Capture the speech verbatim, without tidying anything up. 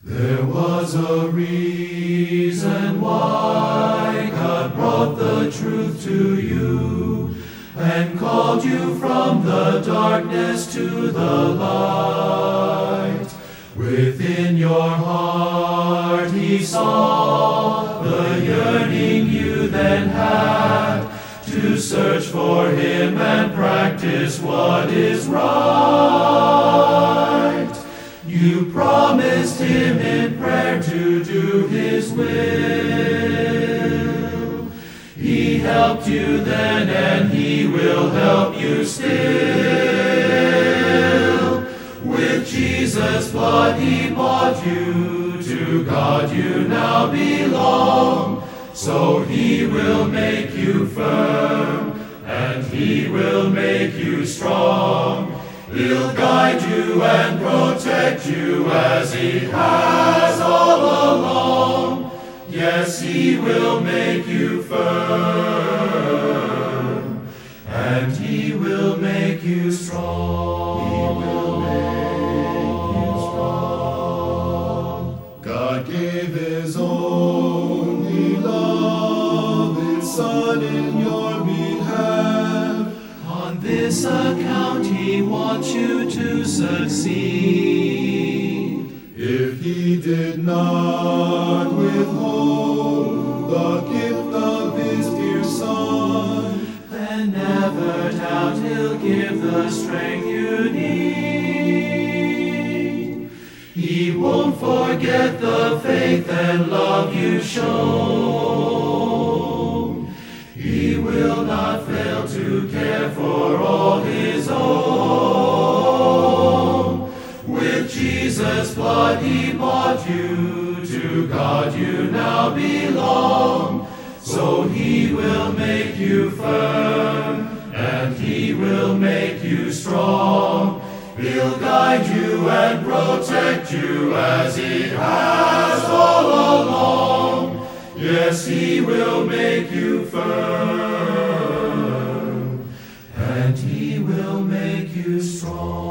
There was a reason why God brought the truth to you and called you from the darkness to the light. Within your heart He saw the yearning you then had to search for Him and practice what is right. You promised Him in prayer to do His will. He helped you then and He will help you still. With Jesus' blood He bought you, to God you now belong. So He will make you firm and He will make you strong. He'll guide you and protect you as He has all along. Yes, He will make you firm and He will make you strong. He will make you strong. God gave His only beloved Son in your behalf. On this account He wants you to succeed. If He did not withhold the gift of His dear Son, then never doubt He'll give the strength you need. He won't forget the faith and love you've shown. He will not fail to care for all His own. With Jesus' blood He bought you, to God you now belong. So He will make you firm and He will make you strong. He'll guide you and protect you as He has all along. Yes, He will make you firm and He will make you strong.